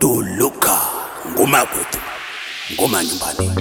Tuluka ngoma kwetu ngoma nyumbani.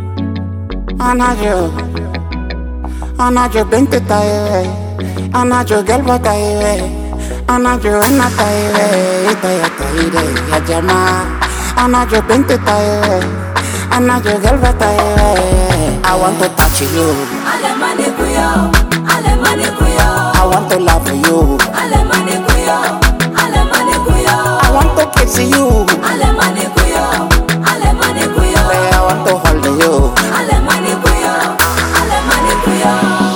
Anajo binti taiwe, anajo gelba taiwe, anajo ena taiwe, itaya taire ya jamaa. Anajo binti taiwe, anajo gelba taiwe. I want to touch you, Alemani kuyo, alemani kuyo. I want to love you, Alemani kuyo, alemani kuyo. I want to kiss you, Alemani kuyo, alemani kuyo. I want to hold you. Alemani kuyo, alemani kuyo.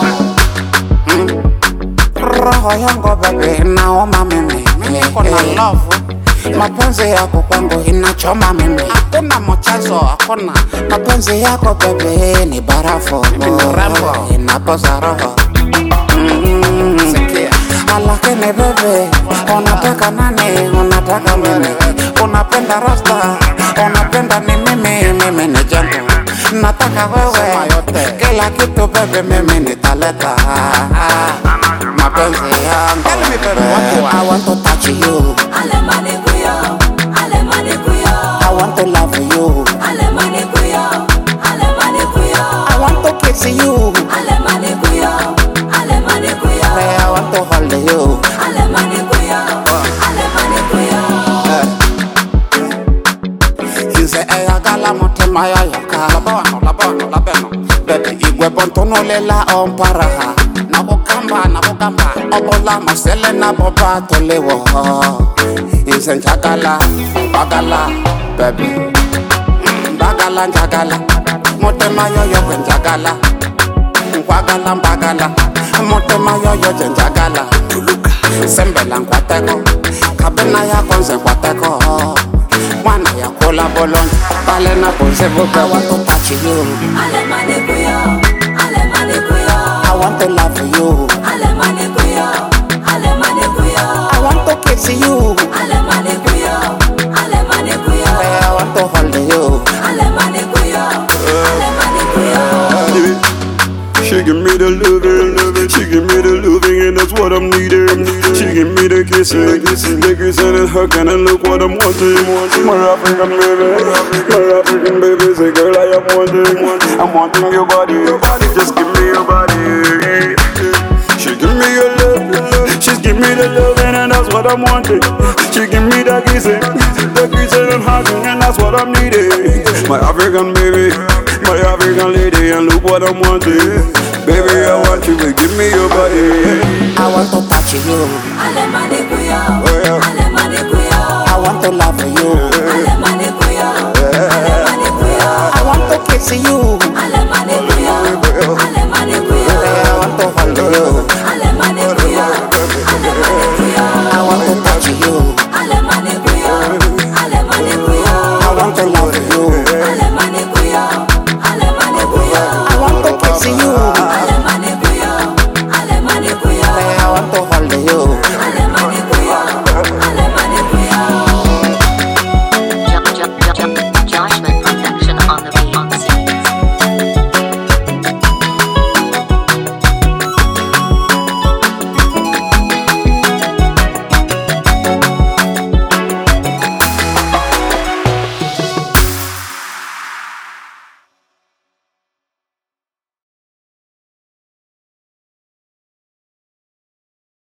Roho yangu baby naoma mimi, kuna love. Mapenzi yako kwangu inachoma mimi, hakuna mchezo, hakuna. Mapenzi yako baby ni barafu, inapoza roho. Lakini baby, unataka nani? Unataka mimi? Unapenda rasta? Unapenda ni mimi ni jangu. Nataka wewe, kila kitu baby mimi nitaleta. Mapenzi yangu I want to touch you, Alemani kuyo, alemani kuyo. I want to love you, Alemani kuyo, alemani kuyo. I want to kiss you, Alemani kuyo, alemani kuyo. I want to hold you. Alemani kuyo, alemani kuyo. You say ayagala motema ya yoka labano baby igwe bontono lela omparaha nabokamba obola masele na boba tolewo. You say njagala bagala baby bagala njagala motema yo njagala nkwagala mbagala motema yo njagala Tuluka sembela nkwateko kabena ya konse nkwateko mwana ya kola bolon pale na ponse boka. I want to touch you, Alemani kuyo, alemani kuyo. I want to love you, Alemani kuyo, alemani kuyo. I want to kiss you, Alemani kuyo, alemani kuyo. I want to hold you. Alemani kuyo, alemani kuyo. She give me the loving, she give me the loving, and that's what I'm needing. She give me the kissing, the kissing and hugging, and look what I'm wanting. My African baby, say girl I am wanting. I'm wanting your body, just give me your body. She give me your love, she's give me the loving, and that's what I'm wanting. She give me the kissing and hugging, and that's what I'm needing. My African baby, my African lady, and look what I'm wanting. Baby, I want you to give me your body. I want to touch you, Alemani kuyo,